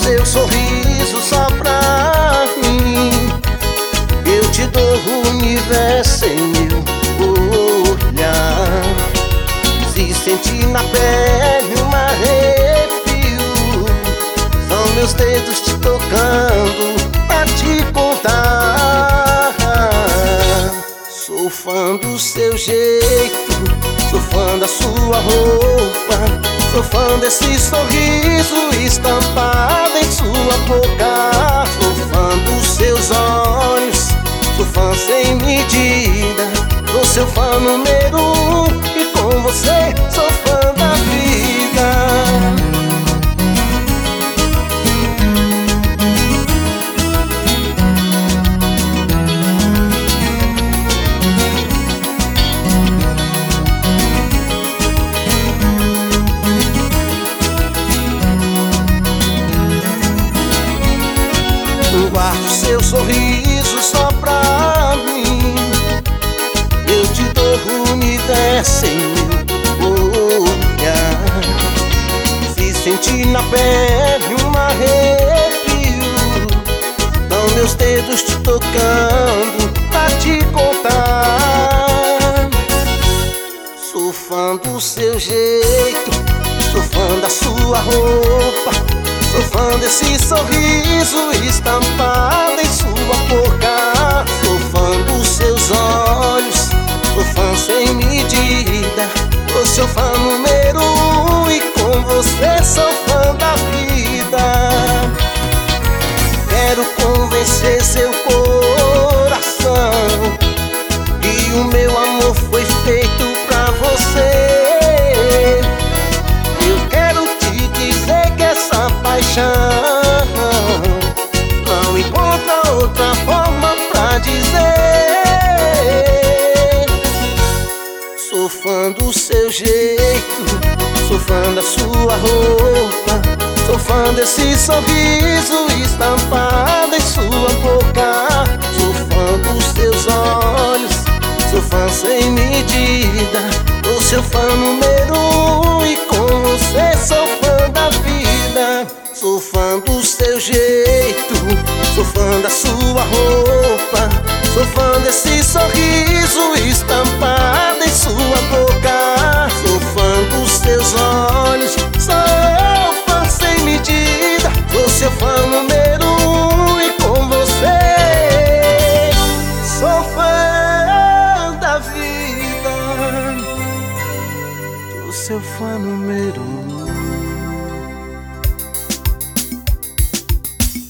seu sorriso só pra mim. Eu te dou o universo em meu olhar. Se sentir na pele um arrepio, são meus dedos te tocando pra te contar. Sou fã do seu jeito, sou fã da sua roupa, sou fã desse sorriso estampado em sua boca. Sou fã dos seus olhos, sou fã sem medida, sou seu fã número 1 e com você sou fã da vida. Guardo seu sorriso só pra mim. Eu te dou o universo em meu olhar. Se sentir na pele um arrepio, são meus dedos te tocando pra te contar. Sou fã do seu jeito, sou fã da sua roupa, sou fã desse sorriso estampado em sua boca. Sou fã dos seus olhos, sou fã sem medida, sou seu fã número 1 e com você sou fã da vida. Quero convencer seu coração que o meu amor foi feito pra você. Não encontra outra forma pra dizer. Sou fã do seu jeito, sou fã da sua roupa, sou fã desse sorriso estampado em sua boca. Sou fã dos seus olhos, sou fã sem medida, sou seu fã número 1 e com você sou fã da vida. Sou fã do seu jeito, sou fã da sua roupa, sou fã desse sorriso estampado em sua boca. Sou fã dos seus olhos, sou fã sem medida, sou seu fã número 1 e com você sou fã da vida. Sou seu fã número 1.